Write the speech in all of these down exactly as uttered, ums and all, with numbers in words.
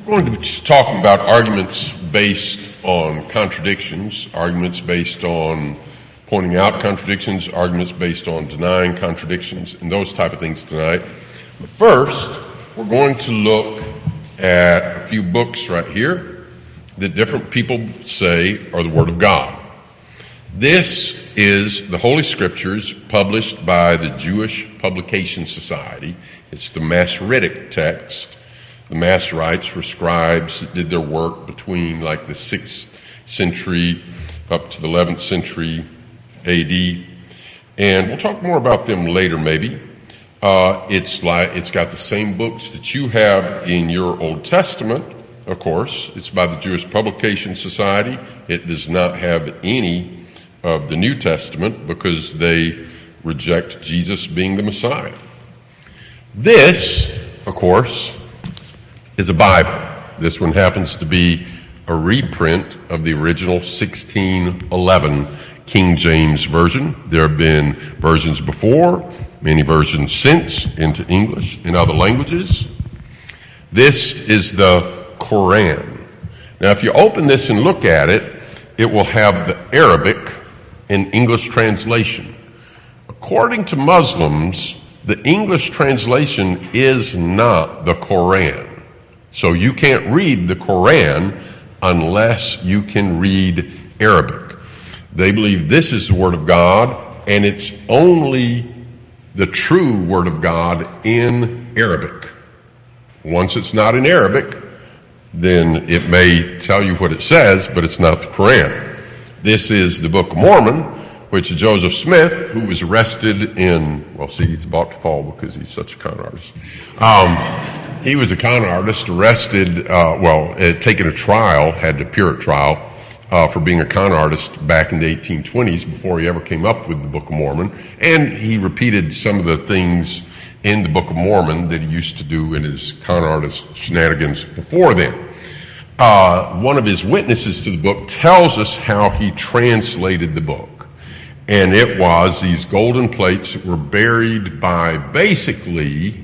We're going to be talking about arguments based on contradictions, arguments based on pointing out contradictions, arguments based on denying contradictions, and those type of things tonight. But first, we're going to look at a few books right here that different people say are the Word of God. This is the Holy Scriptures published by the Jewish Publication Society. It's the Masoretic text. The Masoretes were scribes that did their work between like the sixth century up to the eleventh century A D. And we'll talk more about them later maybe. Uh, it's like it's got the same books that you have in your Old Testament, of course. It's by the Jewish Publication Society. It does not have any of the New Testament because they reject Jesus being the Messiah. This, of course, is a Bible. This one happens to be a reprint of the original sixteen eleven King James Version. There have been versions before, many versions since into English and other languages. This is the Quran. Now, if you open this and look at it, it will have the Arabic and English translation. According to Muslims, the English translation is not the Quran. So you can't read the Quran unless you can read Arabic. They believe this is the Word of God, and it's only the true Word of God in Arabic. Once it's not in Arabic, then it may tell you what it says, but it's not the Quran. This is the Book of Mormon, which Joseph Smith, who was arrested in, well, see, he's about to fall because he's such a con artist. Um, he was a con artist, arrested, uh, well, had taken a trial, had to appear at trial uh, for being a con artist back in the eighteen twenties before he ever came up with the Book of Mormon. And he repeated some of the things in the Book of Mormon that he used to do in his con artist shenanigans before then. Uh, one of his witnesses to the book tells us how he translated the book. And it was these golden plates that were buried by basically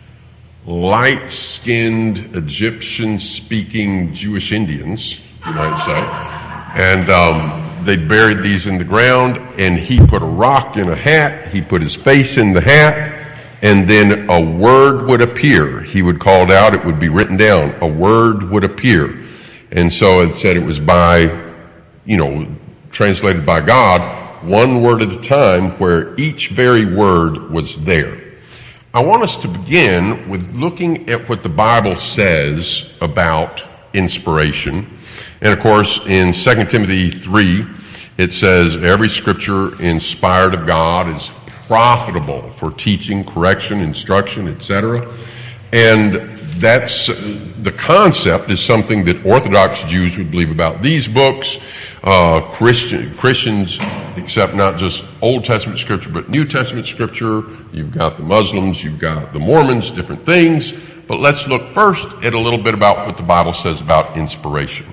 light-skinned Egyptian-speaking Jewish Indians, you might say. And um, they buried these in the ground, and he put a rock in a hat, he put his face in the hat, and then a word would appear. He would call it out, it would be written down. A word would appear. And so it said it was by, you know, translated by God, one word at a time, where each very word was there. I want us to begin with looking at what the Bible says about inspiration. And of course, in Second Timothy three, it says, every scripture inspired of God is profitable for teaching, correction, instruction, et cetera. And that's the concept is something that Orthodox Jews would believe about these books. Uh, Christian, Christians accept not just Old Testament scripture, but New Testament scripture. You've got the Muslims, you've got the Mormons, different things. But let's look first at a little bit about what the Bible says about inspiration.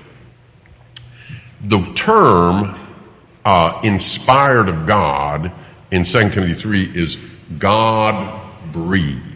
The term uh, inspired of God in Second Timothy three is God-breathed.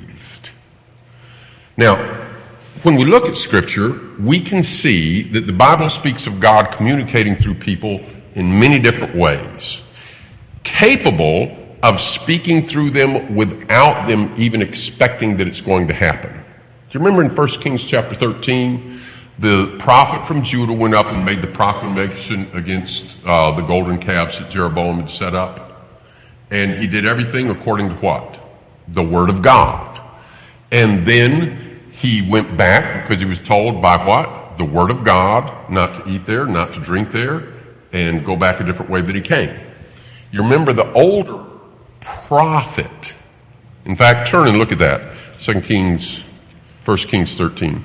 Now, when we look at Scripture, we can see that the Bible speaks of God communicating through people in many different ways, capable of speaking through them without them even expecting that it's going to happen. Do you remember in First Kings chapter thirteen, the prophet from Judah went up and made the proclamation against uh, the golden calves that Jeroboam had set up? And he did everything according to what? The Word of God. And then he went back because he was told by what? The Word of God, not to eat there, not to drink there, and go back a different way that he came. You remember the older prophet. In fact, turn and look at that. Second Kings, First Kings thirteen.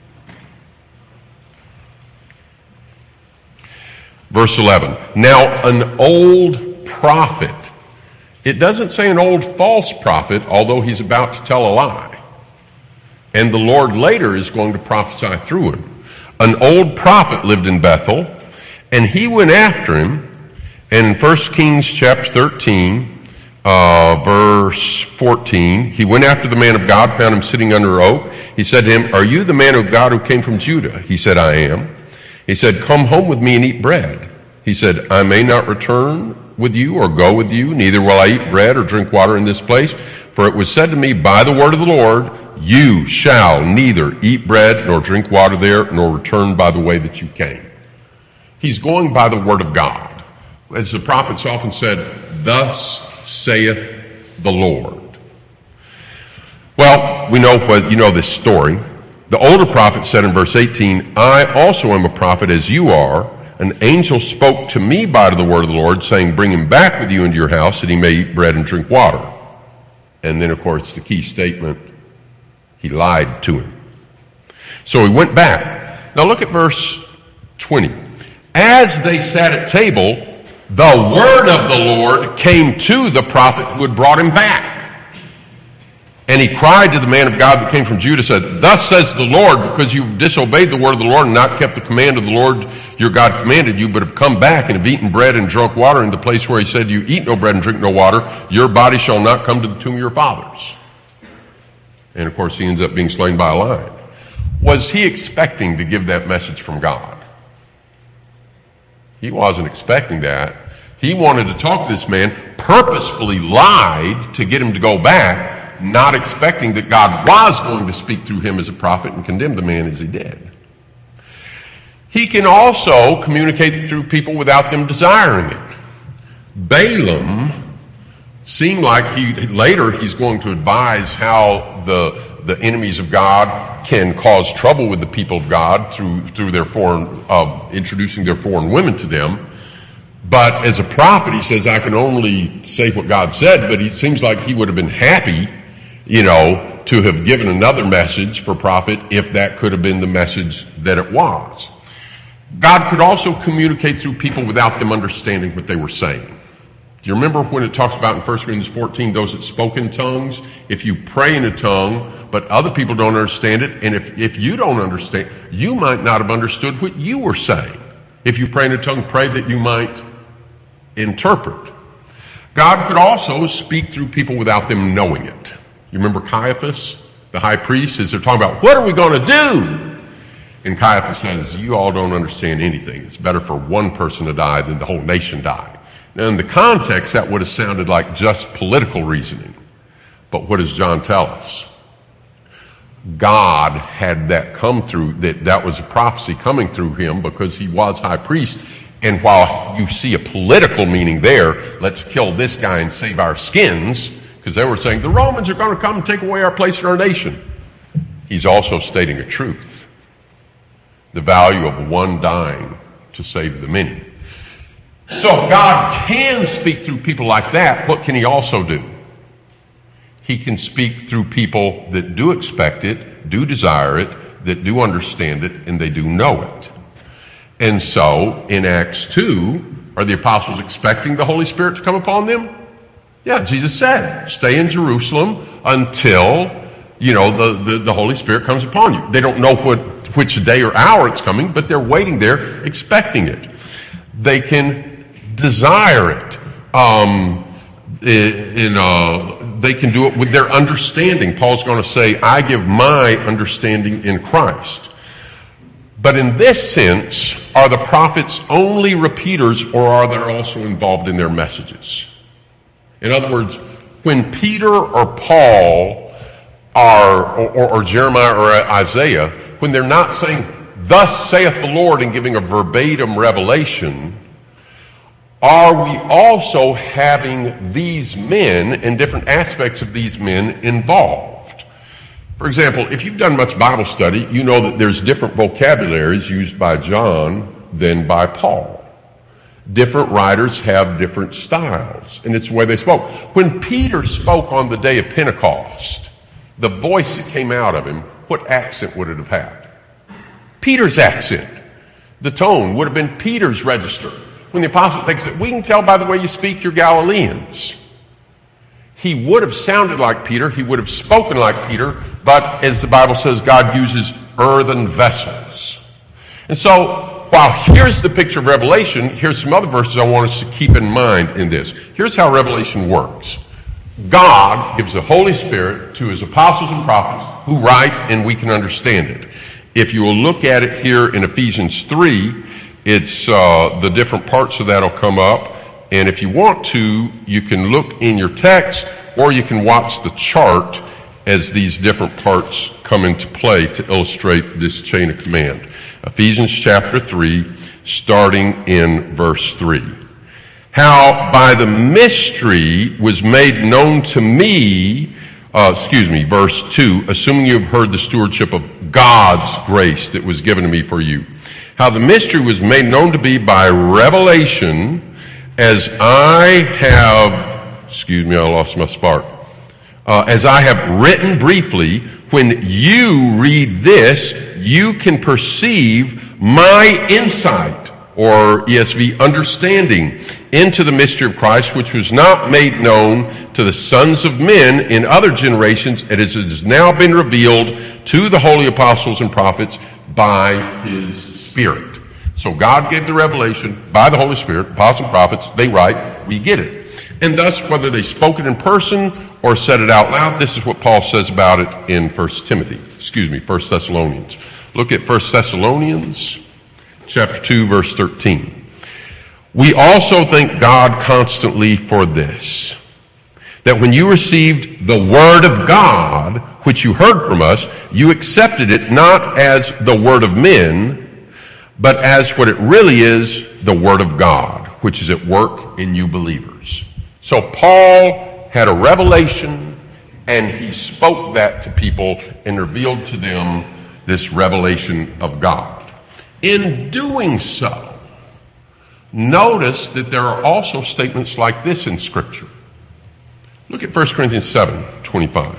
Verse eleven. Now an old prophet. It doesn't say an old false prophet, although he's about to tell a lie. And the Lord later is going to prophesy through him. An old prophet lived in Bethel, and he went after him. And in First Kings chapter thirteen, uh, verse fourteen. He went after the man of God, found him sitting under an oak. He said to him, "Are you the man of God who came from Judah?" He said, "I am." He said, "Come home with me and eat bread." He said, "I may not return with you or go with you, neither will I eat bread or drink water in this place. For it was said to me by the word of the Lord, you shall neither eat bread nor drink water there, nor return by the way that you came." He's going by the word of God. As the prophets often said, "Thus saith the Lord." Well, we know what you know this story. The older prophet said in verse eighteen, "I also am a prophet as you are. An angel spoke to me by the word of the Lord, saying, bring him back with you into your house, that he may eat bread and drink water." And then, of course, the key statement, he lied to him. So he went back. Now look at verse twenty. As they sat at table, the word of the Lord came to the prophet who had brought him back. And he cried to the man of God that came from Judah, said, "Thus says the Lord, because you've disobeyed the word of the Lord and not kept the command of the Lord your God commanded you, but have come back and have eaten bread and drunk water in the place where he said, you eat no bread and drink no water, your body shall not come to the tomb of your fathers." And of course, he ends up being slain by a lion. Was he expecting to give that message from God? He wasn't expecting that. He wanted to talk to this man, purposefully lied to get him to go back, not expecting that God was going to speak through him as a prophet and condemn the man as he did. He can also communicate through people without them desiring it. Balaam seemed like he later he's going to advise how the the enemies of God can cause trouble with the people of God through through their foreign uh, introducing their foreign women to them. But as a prophet, he says, I can only say what God said, but it seems like he would have been happy, you know, to have given another message for prophet if that could have been the message that it was. God could also communicate through people without them understanding what they were saying. Do you remember when it talks about in First Corinthians fourteen, those that spoke in tongues? If you pray in a tongue, but other people don't understand it, and if, if you don't understand, you might not have understood what you were saying. If you pray in a tongue, pray that you might interpret. God could also speak through people without them knowing it. You remember Caiaphas, the high priest, as they're talking about, what are we going to do? And Caiaphas says, you all don't understand anything. It's better for one person to die than the whole nation die. Now, in the context, that would have sounded like just political reasoning. But what does John tell us? God had that come through, that that was a prophecy coming through him because he was high priest. And while you see a political meaning there, let's kill this guy and save our skins, because they were saying the Romans are going to come and take away our place in our nation. He's also stating a truth. The value of one dying to save the many. So if God can speak through people like that, what can he also do? He can speak through people that do expect it, do desire it, that do understand it, and they do know it. And so in Acts two, are the apostles expecting the Holy Spirit to come upon them? Yeah, Jesus said, stay in Jerusalem until, you know, the, the, the Holy Spirit comes upon you. They don't know what which day or hour it's coming, but they're waiting there expecting it. They can desire it. Um, in, uh, they can do it with their understanding. Paul's going to say, I give my understanding in Christ. But in this sense, are the prophets only repeaters, or are they also involved in their messages? In other words, when Peter or Paul are, or, or, or Jeremiah or Isaiah, when they're not saying, thus saith the Lord, and giving a verbatim revelation, are we also having these men and different aspects of these men involved? For example, if you've done much Bible study, you know that there's different vocabularies used by John than by Paul. Different writers have different styles, and it's the way they spoke. When Peter spoke on the day of Pentecost, the voice that came out of him, what accent would it have had? Peter's accent. The tone would have been Peter's register. When the apostle thinks that we can tell by the way you speak you're Galileans. He would have sounded like Peter. He would have spoken like Peter. But as the Bible says, God uses earthen vessels. And so while here's the picture of Revelation, here's some other verses I want us to keep in mind in this. Here's how Revelation works. God gives the Holy Spirit to his apostles and prophets who write, and we can understand it. If you will look at it here in Ephesians three, it's uh, the different parts of that will come up. And if you want to, you can look in your text, or you can watch the chart as these different parts come into play to illustrate this chain of command. Ephesians chapter three, starting in verse three. How by the mystery was made known to me, uh, excuse me, verse two, assuming you have heard the stewardship of God's grace that was given to me for you. How the mystery was made known to me by revelation, as I have, excuse me, I lost my spark. Uh, as I have written briefly, when you read this, you can perceive my insight, or E S V, understanding, into the mystery of Christ, which was not made known to the sons of men in other generations, and as it has now been revealed to the holy apostles and prophets by his Spirit. So God gave the revelation by the Holy Spirit. Apostles and prophets, they write, we get it. And thus, whether they spoke it in person or said it out loud, this is what Paul says about it in First Timothy, excuse me, First Thessalonians. Look at First Thessalonians chapter two, verse thirteen. We also thank God constantly for this, that when you received the word of God, which you heard from us, you accepted it not as the word of men, but as what it really is, the word of God, which is at work in you believers. So Paul had a revelation, and he spoke that to people and revealed to them this revelation of God. In doing so, notice that there are also statements like this in Scripture. Look at First Corinthians seven twenty-five.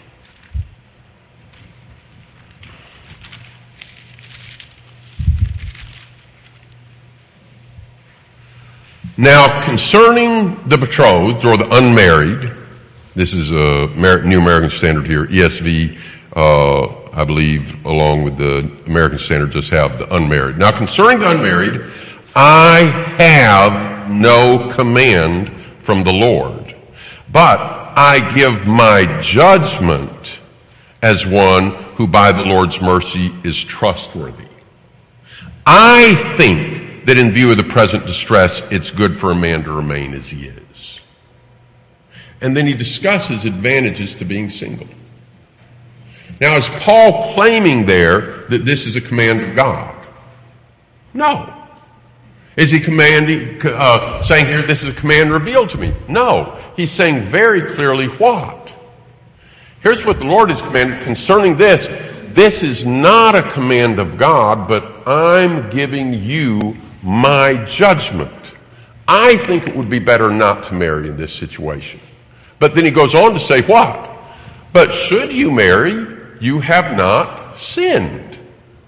Now, concerning the betrothed or the unmarried, this is a New American Standard here, E S V, uh, I believe, along with the American Standard, just have the unmarried. Now, concerning the unmarried, I have no command from the Lord, but I give my judgment as one who by the Lord's mercy is trustworthy. I think that in view of the present distress, it's good for a man to remain as he is. And then he discusses advantages to being single. Now, is Paul claiming there that this is a command of God? No. Is he commanding, uh, saying here, this is a command revealed to me? No. He's saying very clearly what? Here's what the Lord has commanded concerning this. This is not a command of God, but I'm giving you my judgment. I think it would be better not to marry in this situation. But then he goes on to say what? But should you marry, you have not sinned.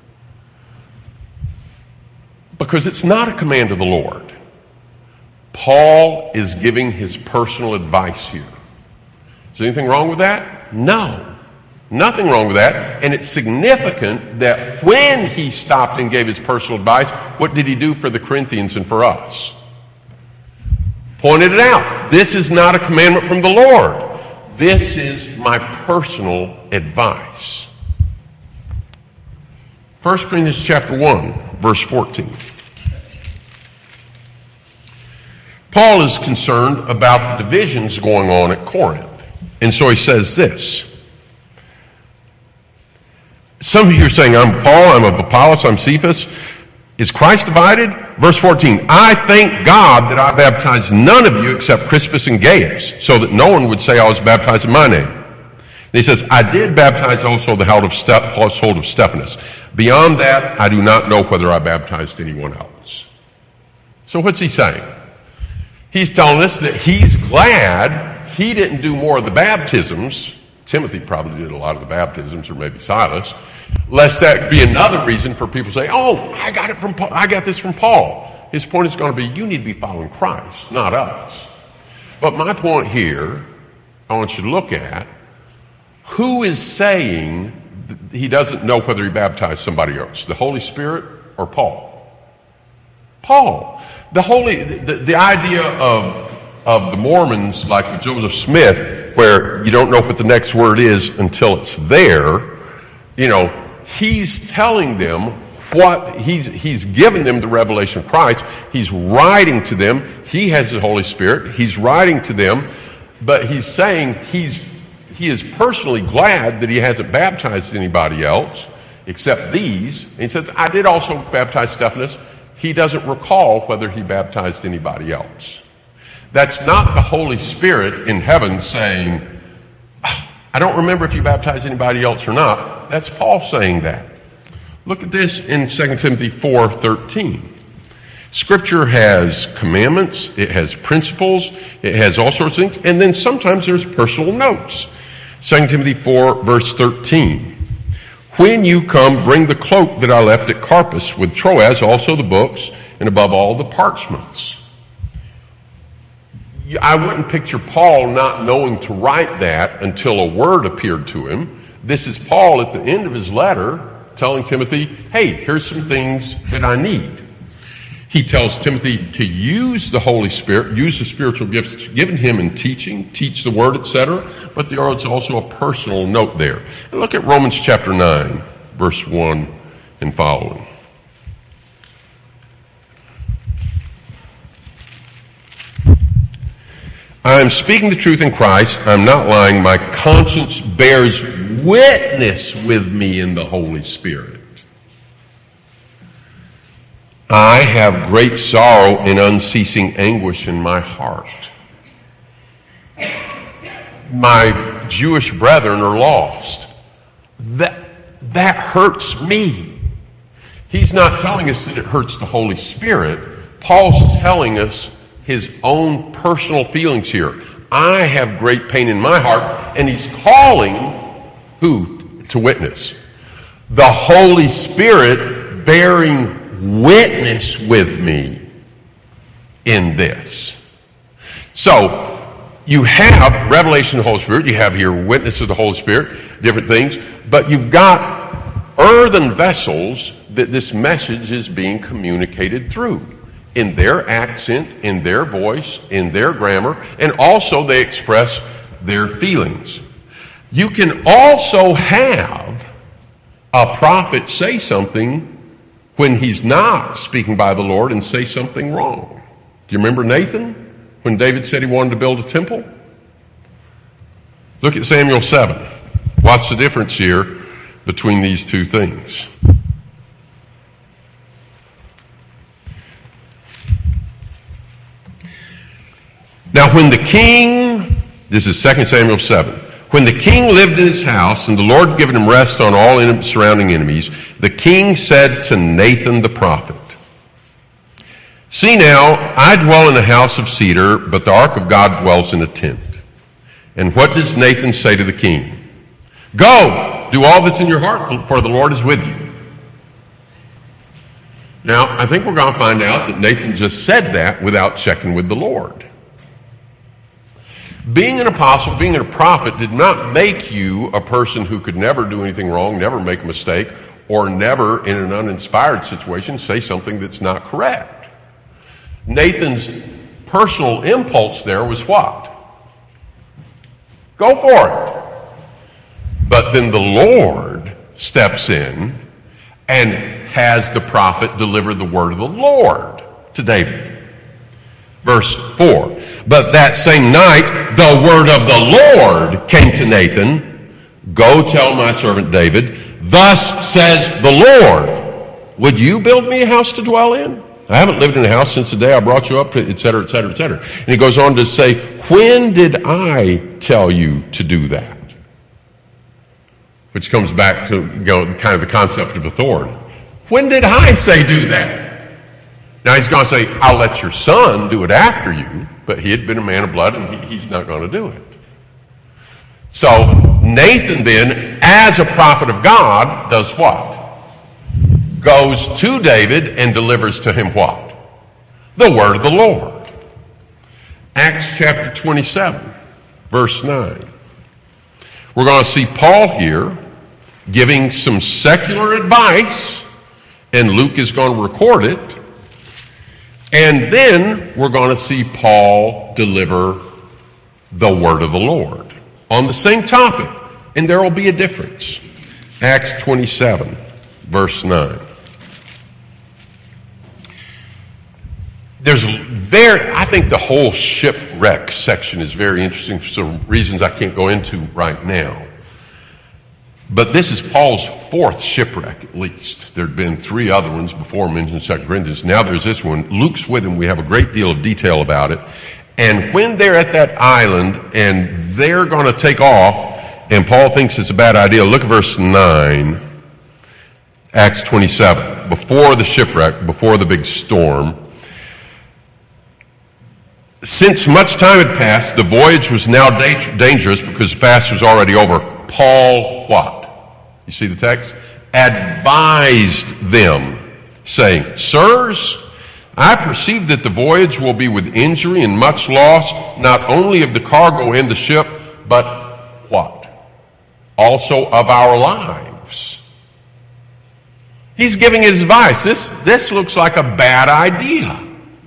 Because it's not a command of the Lord. Paul is giving his personal advice here. Is there anything wrong with that? No. Nothing wrong with that. And it's significant that when he stopped and gave his personal advice, what did he do for the Corinthians and for us? Pointed it out. This is not a commandment from the Lord. This is my personal advice. First Corinthians chapter one, verse fourteen. Paul is concerned about the divisions going on at Corinth. And so he says this. Some of you are saying, I'm Paul, I'm of Apollos, I'm Cephas. Is Christ divided? Verse fourteen, I thank God that I baptized none of you except Crispus and Gaius, so that no one would say I was baptized in my name. And he says, I did baptize also the household of Stephanas. Beyond that, I do not know whether I baptized anyone else. So what's he saying? He's telling us that he's glad he didn't do more of the baptisms. Timothy probably did a lot of the baptisms, or maybe Silas, lest that be another reason for people to say, oh, I got it from Paul. I got this from Paul. His point is going to be, you need to be following Christ, not us. But my point here, I want you to look at, who is saying he doesn't know whether he baptized somebody else, the Holy Spirit or Paul? Paul. The holy, the, the idea of, of the Mormons, like with Joseph Smith, where you don't know what the next word is until it's there. You know, he's telling them what he's he's given them the revelation of Christ. He's writing to them. He has the Holy Spirit. He's writing to them, but he's saying he's he is personally glad that he hasn't baptized anybody else except these. And he says, I did also baptize Stephanus. He doesn't recall whether he baptized anybody else. That's not the Holy Spirit in heaven saying, I don't remember if you baptized anybody else or not. That's Paul saying that. Look at this in Second Timothy four thirteen. Scripture has commandments, it has principles, it has all sorts of things, and then sometimes there's personal notes. Second Timothy four, verse thirteen. When you come, bring the cloak that I left at Carpus with Troas, also the books, and above all the parchments. I wouldn't picture Paul not knowing to write that until a word appeared to him. This is Paul at the end of his letter telling Timothy, hey, here's some things that I need. He tells Timothy to use the Holy Spirit, use the spiritual gifts given him in teaching, teach the word, et cetera. But there is also a personal note there. And look at Romans chapter nine, verse one and following. I am speaking the truth in Christ. I'm not lying. My conscience bears witness with me in the Holy Spirit. I have great sorrow and unceasing anguish in my heart. My Jewish brethren are lost. That, that hurts me. He's not telling us that it hurts the Holy Spirit. Paul's telling us his own personal feelings here. I have great pain in my heart, and he's calling who to witness? The Holy Spirit bearing witness with me in this. So, you have revelation of the Holy Spirit, you have here witness of the Holy Spirit, different things, but you've got earthen vessels that this message is being communicated through. In their accent, in their voice, in their grammar, and also they express their feelings. You can also have a prophet say something when he's not speaking by the Lord and say something wrong. Do you remember Nathan when David said he wanted to build a temple? Look at Samuel seven. What's the difference here between these two things? Now, when the king, this is Second Samuel seven, when the king lived in his house and the Lord had given him rest on all en- surrounding enemies, the king said to Nathan the prophet, see now, I dwell in a house of cedar, but the ark of God dwells in a tent. And what does Nathan say to the king? Go, do all that's in your heart, for the Lord is with you. Now, I think we're going to find out that Nathan just said that without checking with the Lord. Being an apostle, being a prophet did not make you a person who could never do anything wrong, never make a mistake, or never, in an uninspired situation, say something that's not correct. Nathan's personal impulse there was what? Go for it. But then the Lord steps in and has the prophet deliver the word of the Lord to David. Verse four. But that same night, the word of the Lord came to Nathan. Go tell my servant David, thus says the Lord, would you build me a house to dwell in? I haven't lived in a house since the day I brought you up, et cetera, et cetera, et cetera. And he goes on to say, when did I tell you to do that? Which comes back to, you know, kind of the concept of authority. When did I say do that? Now he's going to say, I'll let your son do it after you, but he had been a man of blood and he, he's not going to do it. So Nathan then, as a prophet of God, does what? Goes to David and delivers to him what? The word of the Lord. Acts chapter twenty-seven, verse nine. We're going to see Paul here giving some secular advice, and Luke is going to record it. And then we're going to see Paul deliver the word of the Lord. on the same topic, and there will be a difference. Acts twenty-seven, verse nine. There's very, I think the whole shipwreck section is very interesting for some reasons I can't go into right now. But this is Paul's fourth shipwreck, at least. There had been three other ones before mentioned in Second Corinthians. Now there's this one. Luke's with him. We have a great deal of detail about it. And when they're at that island and they're going to take off, and Paul thinks it's a bad idea, look at verse nine, Acts twenty-seven. Before the shipwreck, before the big storm, since much time had passed, the voyage was now da- dangerous because the fast was already over. Paul, what? You see the text? Advised them, saying, Sirs, I perceive that the voyage will be with injury and much loss, not only of the cargo and the ship, but what? Also of our lives. He's giving his advice. This, this looks like a bad idea.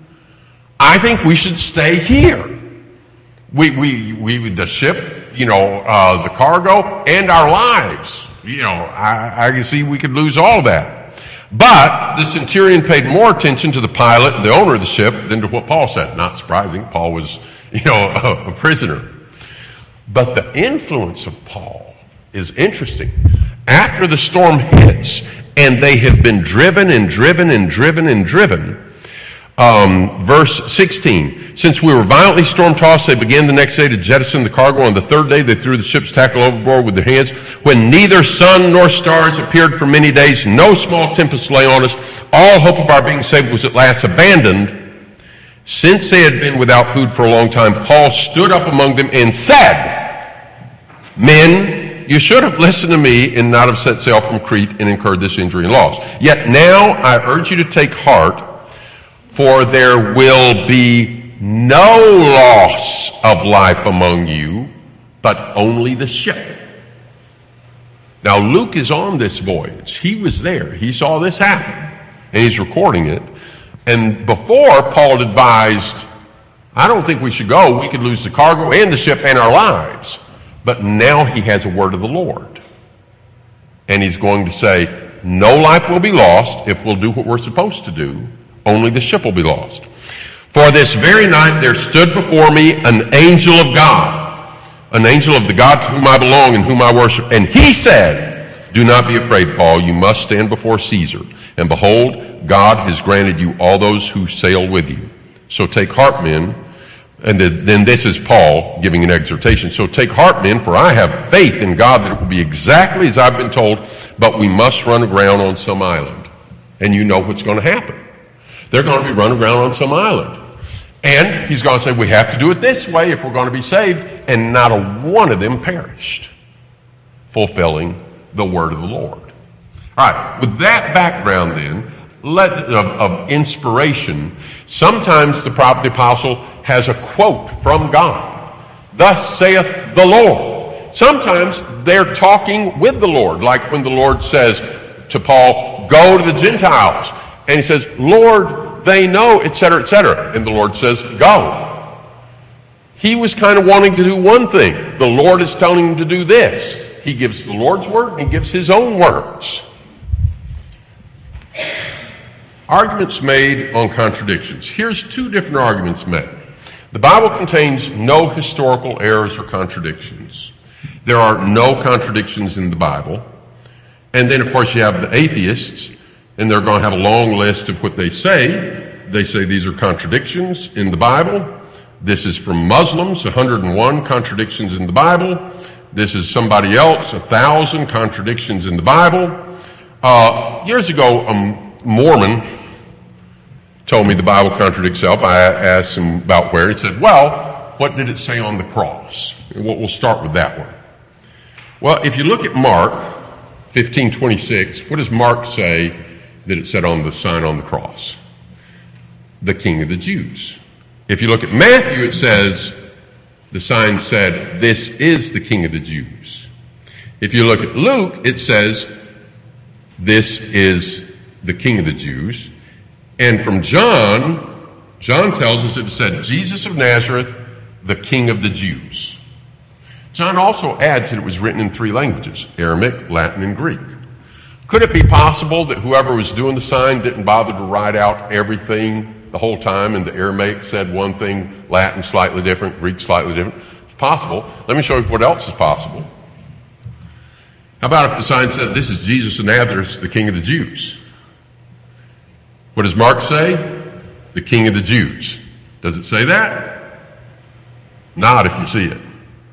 I think we should stay here. We, we, we, the ship, you know, uh, the cargo, and our lives. You know, I, I can see we could lose all of that. But the centurion paid more attention to the pilot and the owner of the ship than to what Paul said. Not surprising. Paul was, you know, a, a prisoner. But the influence of Paul is interesting. After the storm hits, and they have been driven and driven and driven and driven, Um, verse sixteen, since we were violently storm-tossed, they began the next day to jettison the cargo. On the third day, they threw the ship's tackle overboard with their hands. When neither sun nor stars appeared for many days, no small tempest lay on us. All hope of our being saved was at last abandoned. Since they had been without food for a long time, Paul stood up among them and said, Men, you should have listened to me and not have set sail from Crete and incurred this injury and loss. Yet now I urge you to take heart, for there will be no loss of life among you, but only the ship. Now, Luke is on this voyage. He was there. He saw this happen, and he's recording it. And before, Paul advised, I don't think we should go. We could lose the cargo and the ship and our lives. But now he has a word of the Lord. And he's going to say, no life will be lost if we'll do what we're supposed to do. Only the ship will be lost. For this very night there stood before me an angel of God, an angel of the God to whom I belong and whom I worship. And he said, Do not be afraid, Paul. You must stand before Caesar. And behold, God has granted you all those who sail with you. So take heart, men. And then this is Paul giving an exhortation. So take heart, men, for I have faith in God that it will be exactly as I've been told, but we must run aground on some island. And you know what's going to happen. They're going to be running around on some island. And he's going to say, we have to do it this way if we're going to be saved. And not a one of them perished, fulfilling the word of the Lord. All right, with that background then, let, of, of inspiration, sometimes the prophet the apostle has a quote from God. Thus saith the Lord. Sometimes they're talking with the Lord, like when the Lord says to Paul, go to the Gentiles. And he says, Lord, they know, et cetera, et cetera. And the Lord says, go. He was kind of wanting to do one thing. The Lord is telling him to do this. He gives the Lord's word and he gives his own words. Arguments made on contradictions. Here's two different arguments made. The Bible contains no historical errors or contradictions. There are no contradictions in the Bible. And then, of course, you have the atheists, and they're going to have a long list of what they say. They say these are contradictions in the Bible. This is from Muslims, one hundred one contradictions in the Bible. This is somebody else, one thousand contradictions in the Bible. Uh, years ago, a Mormon told me the Bible contradicts itself. I asked him about where. He said, well, what did it say on the cross? We'll start with that one. Well, if you look at Mark fifteen twenty-six, what does Mark say that it said on the sign on the cross? The King of the Jews. If you look at Matthew, it says the sign said, this is the King of the Jews. If you look at Luke, it says, this is the King of the Jews. And from John, John tells us it said, Jesus of Nazareth, the King of the Jews. John also adds that it was written in three languages, Aramaic, Latin, and Greek. Could it be possible that whoever was doing the sign didn't bother to write out everything the whole time, and the Aramaic said one thing, Latin slightly different, Greek slightly different? It's possible. Let me show you what else is possible. How about if the sign said, this is Jesus of Nazareth, the King of the Jews? What does Mark say? The King of the Jews. Does it say that? Not if you see it.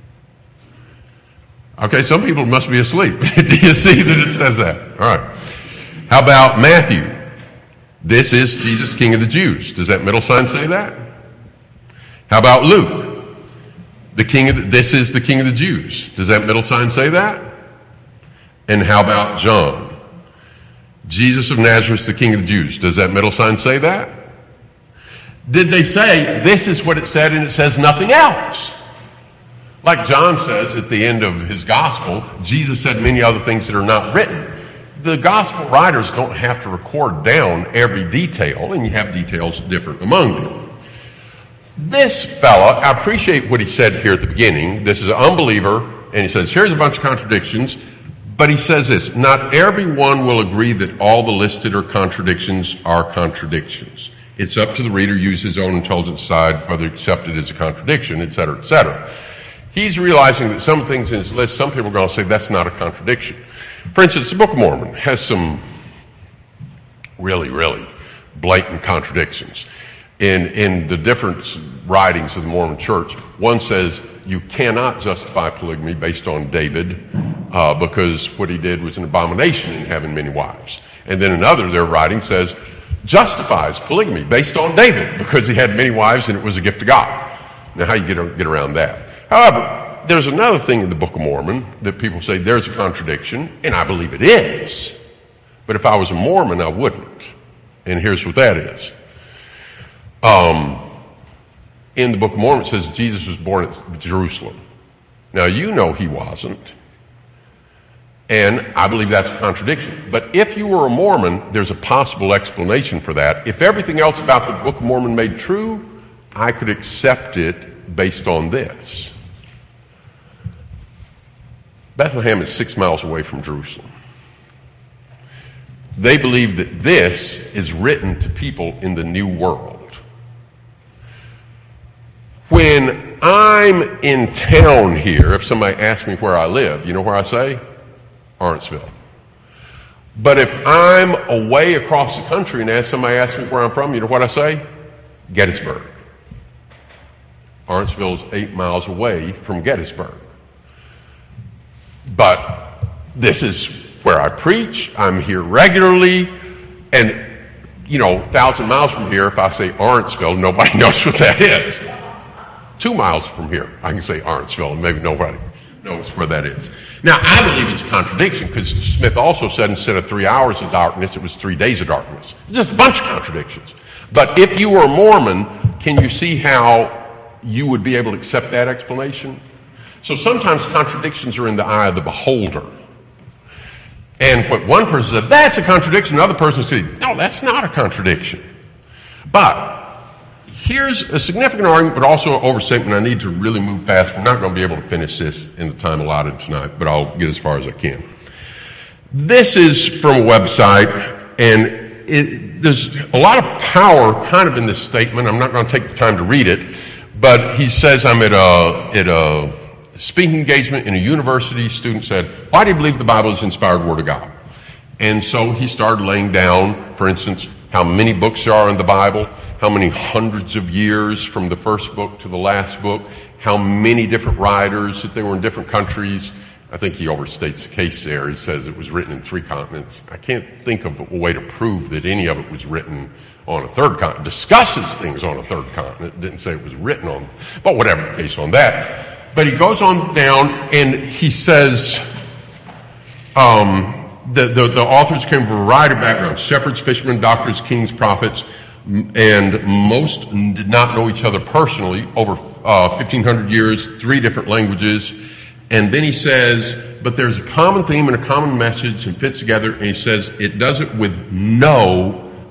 Okay, some people must be asleep. Do you see that it says that? All right. How about Matthew? This is Jesus, King of the Jews. Does that middle sign say that? How about Luke? The King of the, this is the King of the Jews. Does that middle sign say that? And how about John? Jesus of Nazareth, the King of the Jews. Does that middle sign say that? Did they say, this is what it said and it says nothing else? Like John says at the end of his gospel, Jesus said many other things that are not written. The gospel writers don't have to record down every detail, and you have details different among them. This fella, I appreciate what he said here at the beginning. This is an unbeliever, and he says, here's a bunch of contradictions. But he says this, not everyone will agree that all the listed are contradictions are contradictions. It's up to the reader to use his own intelligence side, whether to accept it as a contradiction, et cetera, et cetera. He's realizing that some things in his list, some people are going to say that's not a contradiction. For instance, the Book of Mormon has some really, really blatant contradictions. In, in the different writings of the Mormon Church, one says you cannot justify polygamy based on David uh, because what he did was an abomination in having many wives. And then another, their writing says, justifies polygamy based on David because he had many wives and it was a gift of God. Now, how you get, get around that? However, there's another thing in the Book of Mormon that people say there's a contradiction, and I believe it is. But if I was a Mormon, I wouldn't. And here's what that is. Um, in the Book of Mormon, it says Jesus was born at Jerusalem. Now, you know he wasn't. And I believe that's a contradiction. But if you were a Mormon, there's a possible explanation for that. If everything else about the Book of Mormon made true, I could accept it based on this. Bethlehem is six miles away from Jerusalem. They believe that this is written to people in the New World. When I'm in town here, if somebody asks me where I live, you know where I say? Arntsville. But if I'm away across the country and ask somebody asks me where I'm from, you know what I say? Gettysburg. Arntsville is eight miles away from Gettysburg. But this is where I preach. I'm here regularly. And, you know, a thousand miles from here, if I say Arntsville, nobody knows what that is. Two miles from here, I can say Arntsville, and maybe nobody knows where that is. Now, I believe it's a contradiction because Smith also said instead of three hours of darkness, it was three days of darkness. It's just a bunch of contradictions. But if you were a Mormon, can you see how you would be able to accept that explanation? So sometimes contradictions are in the eye of the beholder. And what one person said, that's a contradiction. Another person said, no, that's not a contradiction. But here's a significant argument, but also an overstatement. I need to really move fast. We're not going to be able to finish this in the time allotted tonight, but I'll get as far as I can. This is from a website, and it, there's a lot of power kind of in this statement. I'm not going to take the time to read it, but he says, I'm at a, at a speaking engagement in a university. Student said, why do you believe the Bible is the inspired word of God? And so he started laying down, for instance, how many books there are in the Bible, how many hundreds of years from the first book to the last book, how many different writers, that they were in different countries. I think he overstates the case there. He says it was written in three continents. I can't think of a way to prove that any of it was written on a third continent. Discusses things on a third continent. Didn't say it was written on, but whatever the case on that. But he goes on down and he says, um, the, the, the authors came from a variety of backgrounds, shepherds, fishermen, doctors, kings, prophets, and most did not know each other personally, over uh, fifteen hundred years, three different languages. And then he says, but there's a common theme and a common message and fits together, and he says it does it with no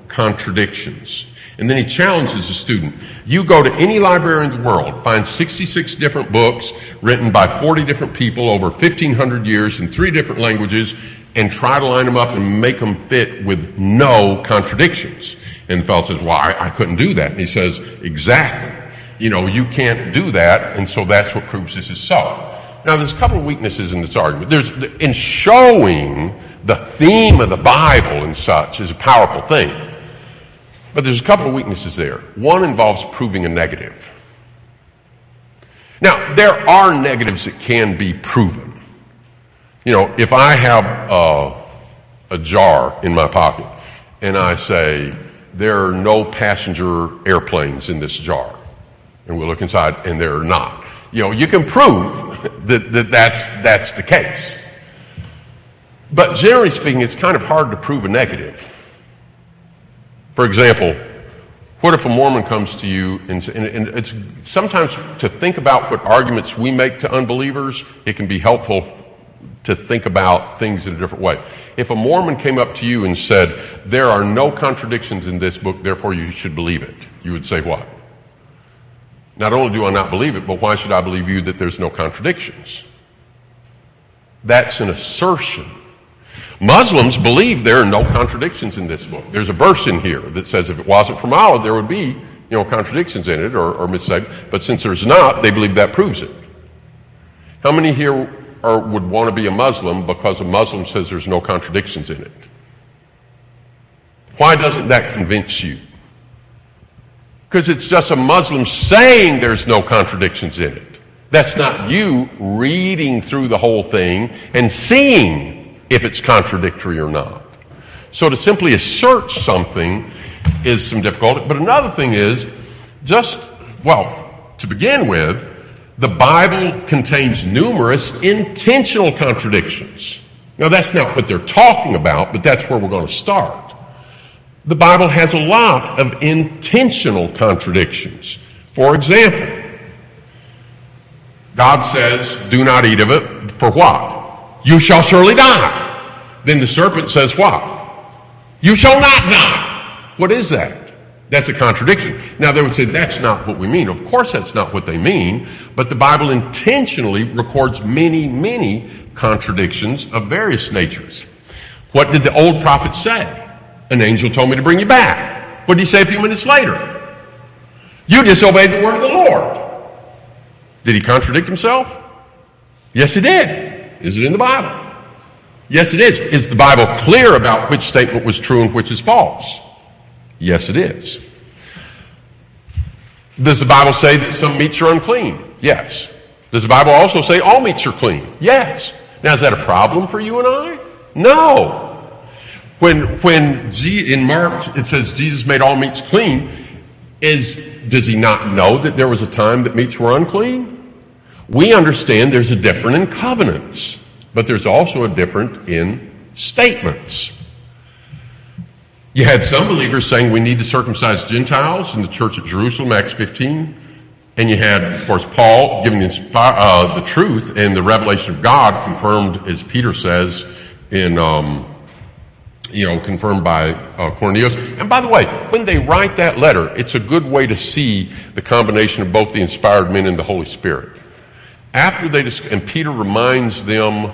contradictions. And then he challenges the student. You go to any library in the world, find sixty-six different books written by forty different people over fifteen hundred years in three different languages, and try to line them up and make them fit with no contradictions. And the fellow says, well, I, I couldn't do that. And he says, exactly. You know, you can't do that, and so that's what proves this is so. Now, there's a couple of weaknesses in this argument. There's, in showing the theme of the Bible and such is a powerful thing. But there's a couple of weaknesses there. One involves proving a negative. Now, there are negatives that can be proven. You know, if I have a, a jar in my pocket and I say, there are no passenger airplanes in this jar, and we look inside and there are not. You know, you can prove that, that that's, that's the case. But generally speaking, it's kind of hard to prove a negative. For example, what if a Mormon comes to you, and, and it's sometimes to think about what arguments we make to unbelievers, it can be helpful to think about things in a different way. If a Mormon came up to you and said, there are no contradictions in this book, therefore you should believe it, you would say what? Not only do I not believe it, but why should I believe you that there's no contradictions? That's an assertion. Muslims believe there are no contradictions in this book. There's a verse in here that says if it wasn't from Allah, there would be, you know, contradictions in it or, or mistakes. But since there's not, they believe that proves it. How many here are, would want to be a Muslim because a Muslim says there's no contradictions in it? Why doesn't that convince you? Because it's just a Muslim saying there's no contradictions in it. That's not you reading through the whole thing and seeing if it's contradictory or not. So to simply assert something is some difficulty. But another thing is, just, well, to begin with, the Bible contains numerous intentional contradictions. Now, that's not what they're talking about, but that's where we're going to start. The Bible has a lot of intentional contradictions. For example, God says, do not eat of it, for what? You shall surely die. Then the serpent says what? You shall not die. What is that? That's a contradiction. Now they would say that's not what we mean. Of course that's not what they mean, but the Bible intentionally records many, many contradictions of various natures. What did the old prophet say? An angel told me to bring you back. What did he say a few minutes later? You disobeyed the word of the Lord. Did he contradict himself? Yes, he did. Is it in the Bible? Yes, it is. Is the Bible clear about which statement was true and which is false? Yes, it is. Does the Bible say that some meats are unclean? Yes. Does the Bible also say all meats are clean? Yes. Now, is that a problem for you and I? No. When when G, in Mark it says Jesus made all meats clean, is does he not know that there was a time that meats were unclean? We understand there's a difference in covenants, but there's also a difference in statements. You had some believers saying we need to circumcise Gentiles in the church at Jerusalem, Acts fifteen. And you had, of course, Paul giving the, uh, the truth and the revelation of God confirmed, as Peter says, in, um, you know, confirmed by uh, Cornelius. And by the way, when they write that letter, it's a good way to see the combination of both the inspired men and the Holy Spirit. After they, and Peter reminds them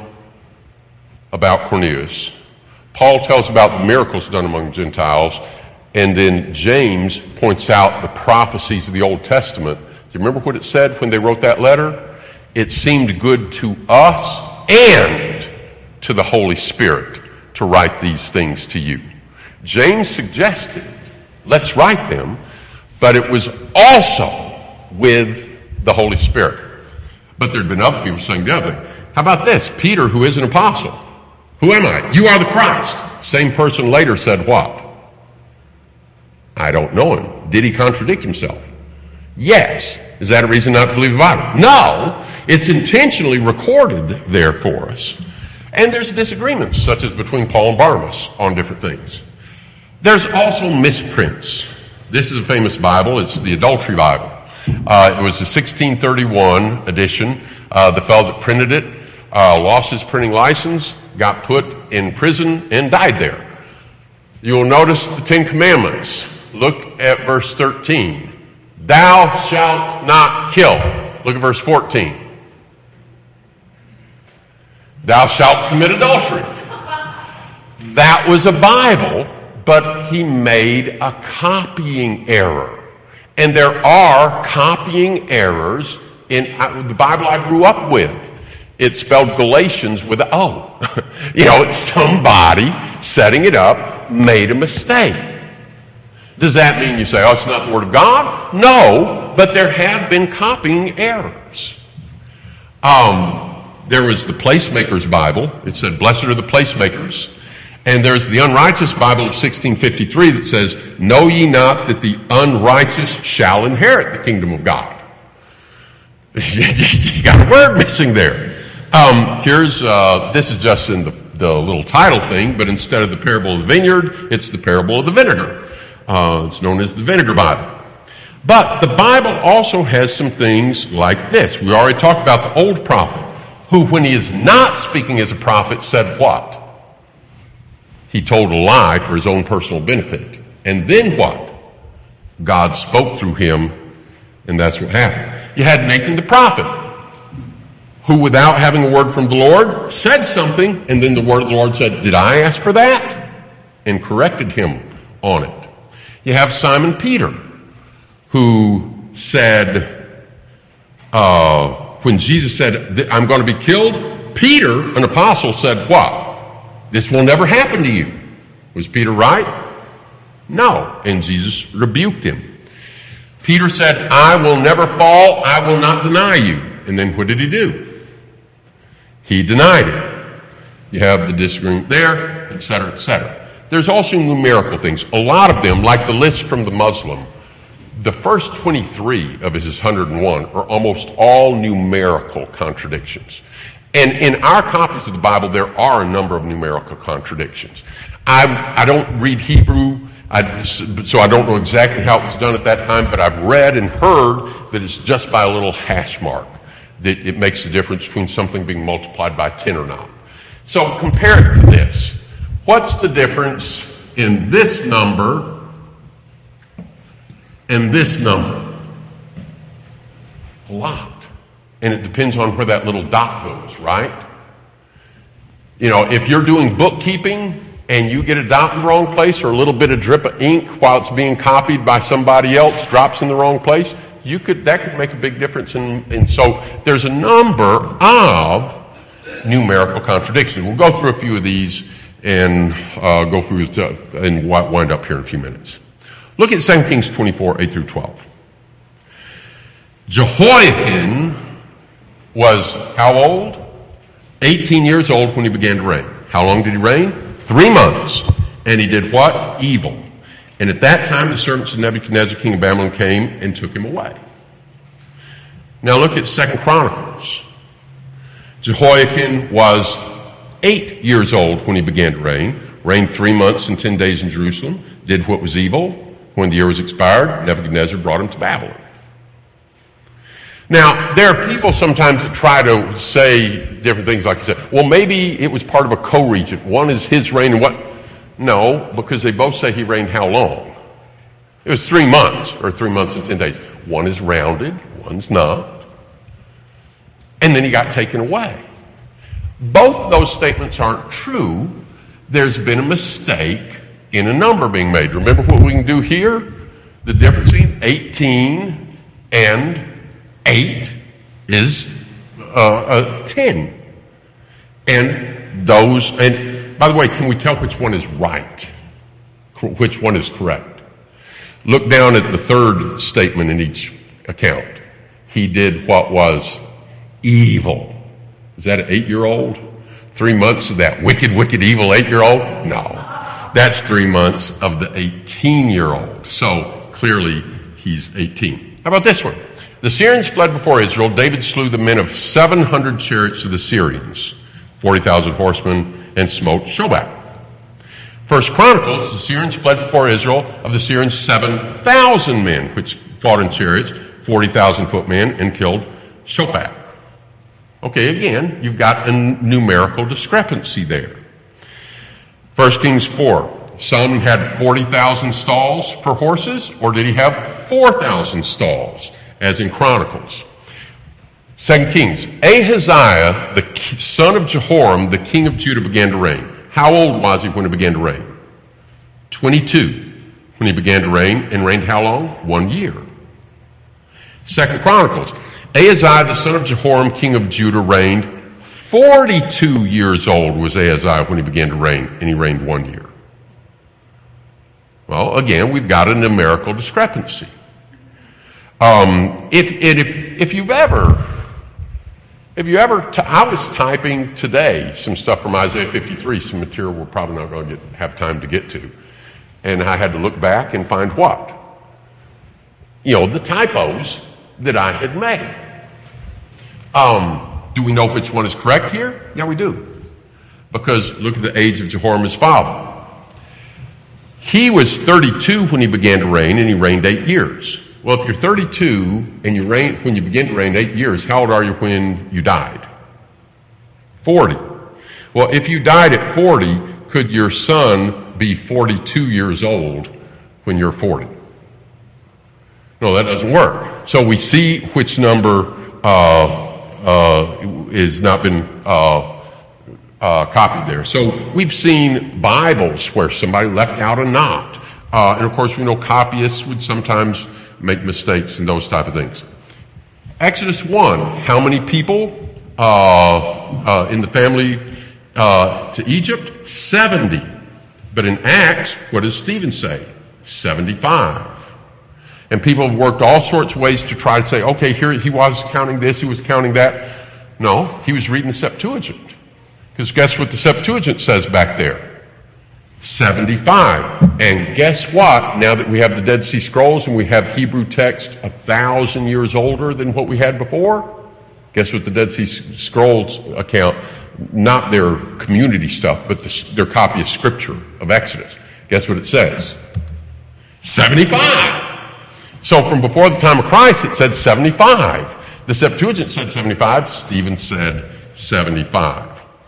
about Cornelius. Paul tells about the miracles done among Gentiles, and then James points out the prophecies of the Old Testament. Do you remember what it said when they wrote that letter? It seemed good to us and to the Holy Spirit to write these things to you. James suggested, let's write them, but it was also with the Holy Spirit. But there had been other people saying the other thing. How about this? Peter, who is an apostle. Who am I? You are the Christ. Same person later said what? I don't know him. Did he contradict himself? Yes. Is that a reason not to believe the Bible? No. It's intentionally recorded there for us. And there's disagreements, such as between Paul and Barnabas on different things. There's also misprints. This is a famous Bible. It's the Adultery Bible. Uh, it was the sixteen thirty-one edition. Uh, the fellow that printed it uh, lost his printing license, got put in prison, and died there. You'll notice the Ten Commandments. Look at verse thirteen. Thou shalt not kill. Look at verse fourteen. Thou shalt commit adultery. That was a Bible, but he made a copying error. And there are copying errors in the Bible I grew up with. It spelled Galatians with an O. You know, somebody setting it up made a mistake. Does that mean you say, oh, it's not the Word of God? No, but there have been copying errors. Um, there was the Placemaker's Bible. It said, blessed are the placemakers. And there's the Unrighteous Bible of sixteen fifty-three that says, know ye not that the unrighteous shall inherit the kingdom of God? You got a word missing there. Um, here's, uh, this is just in the, the little title thing, but instead of the parable of the vineyard, it's the parable of the vinegar. Uh, it's known as the Vinegar Bible. But the Bible also has some things like this. We already talked about the old prophet, who, when he is not speaking as a prophet, said what? He told a lie for his own personal benefit. And then what? God spoke through him, and that's what happened. You had Nathan the prophet, who, without having a word from the Lord, said something, and then the word of the Lord said, did I ask for that? And corrected him on it. You have Simon Peter, who said, uh, when Jesus said, I'm going to be killed, Peter, an apostle, said, what? This will never happen to you. Was Peter right? No. And Jesus rebuked him. Peter said, I will never fall, I will not deny you. And then what did he do? He denied it. You have the disagreement there, et cetera, et cetera. There's also numerical things. A lot of them, like the list from the Muslim, the first twenty-three of his one hundred one are almost all numerical contradictions. And in our copies of the Bible, there are a number of numerical contradictions. I, I don't read Hebrew, I, so I don't know exactly how it was done at that time, but I've read and heard that it's just by a little hash mark that it makes the difference between something being multiplied by ten or not. So compare it to this. What's the difference in this number and this number? A lot. And it depends on where that little dot goes, right? You know, if you're doing bookkeeping and you get a dot in the wrong place or a little bit of drip of ink while it's being copied by somebody else drops in the wrong place, you could that could make a big difference. In, and so there's a number of numerical contradictions. We'll go through a few of these and uh, go through and wind up here in a few minutes. Look at Second Kings twenty-four, eight through twelve. Jehoiakim was how old? eighteen years old when he began to reign. How long did he reign? Three months. And he did what? Evil. And at that time, the servants of Nebuchadnezzar, king of Babylon, came and took him away. Now look at Second Chronicles. Jehoiakim was eight years old when he began to reign, reigned three months and ten days in Jerusalem, did what was evil. When the year was expired, Nebuchadnezzar brought him to Babylon. Now, there are people sometimes that try to say different things like you said, well, maybe it was part of a co-regent. One is his reign and what? No, because they both say he reigned how long? It was three months, or three months and ten days. One is rounded, one's not. And then he got taken away. Both those statements aren't true. There's been a mistake in a number being made. Remember what we can do here? The difference between eighteen and eight is uh, uh, ten. And those, and by the way, can we tell which one is right? Which one is correct? Look down at the third statement in each account. He did what was evil. Is that an eight-year-old? Three months of that wicked, wicked, evil eight-year-old? No. That's three months of the eighteen-year-old. So clearly he's eighteen. How about this one? The Syrians fled before Israel. David slew the men of seven hundred chariots of the Syrians, forty thousand horsemen, and smote Shobach. First Chronicles, the Syrians fled before Israel. Of the Syrians, seven thousand men, which fought in chariots, forty thousand footmen, and killed Shobach. Okay, again, you've got a numerical discrepancy there. First Kings four, Solomon had forty thousand stalls for horses, or did he have four thousand stalls, as in Chronicles? Second Kings, Ahaziah, the son of Jehoram, the king of Judah, began to reign. How old was he when he began to reign? twenty-two when he began to reign, and reigned how long? One year. Second Chronicles, Ahaziah, the son of Jehoram, king of Judah, reigned. forty-two years old was Ahaziah when he began to reign, and he reigned one year. Well, again, we've got a numerical discrepancy. Um, if, if, if you've ever, if you ever, t- I was typing today some stuff from Isaiah fifty-three, some material we're probably not going to get, have time to get to. And I had to look back and find what? You know, the typos that I had made. Um, do we know which one is correct here? Yeah, we do. Because look at the age of Jehoram, his father. He was thirty-two when he began to reign, and he reigned eight years. Well, if you're thirty-two and you reign when you begin to reign eight years, how old are you when you died? forty. Well, if you died at forty, could your son be forty-two years old when you're forty? No, that doesn't work. So we see which number uh, uh, is not been uh, uh, copied there. So we've seen Bibles where somebody left out a not. Uh, and of course, we know copyists would sometimes make mistakes and those type of things. Exodus one, how many people uh, uh, in the family uh, to Egypt? seventy. But in Acts, what does Stephen say? seventy-five. And people have worked all sorts of ways to try to say, okay, here he was counting this, he was counting that. No, he was reading the Septuagint. Because guess what the Septuagint says back there? seventy-five. And guess what? Now that we have the Dead Sea Scrolls and we have Hebrew text a thousand years older than what we had before, guess what the Dead Sea Scrolls account, not their community stuff, but the, their copy of Scripture of Exodus. Guess what it says? seventy-five. So from before the time of Christ, it said seventy-five. The Septuagint said seventy-five. Stephen said seventy-five.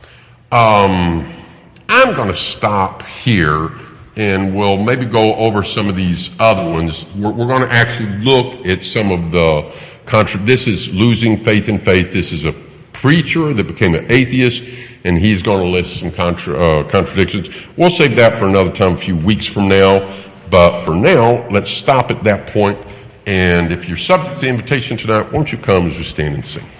Um, I'm going to stop here, and we'll maybe go over some of these other ones. We're, we're going to actually look at some of the contra- This is Losing Faith in Faith. This is a preacher that became an atheist, and he's going to list some contra- uh, contradictions. We'll save that for another time, a few weeks from now. But for now, let's stop at that point. And if you're subject to the invitation tonight, won't you come as we stand and sing?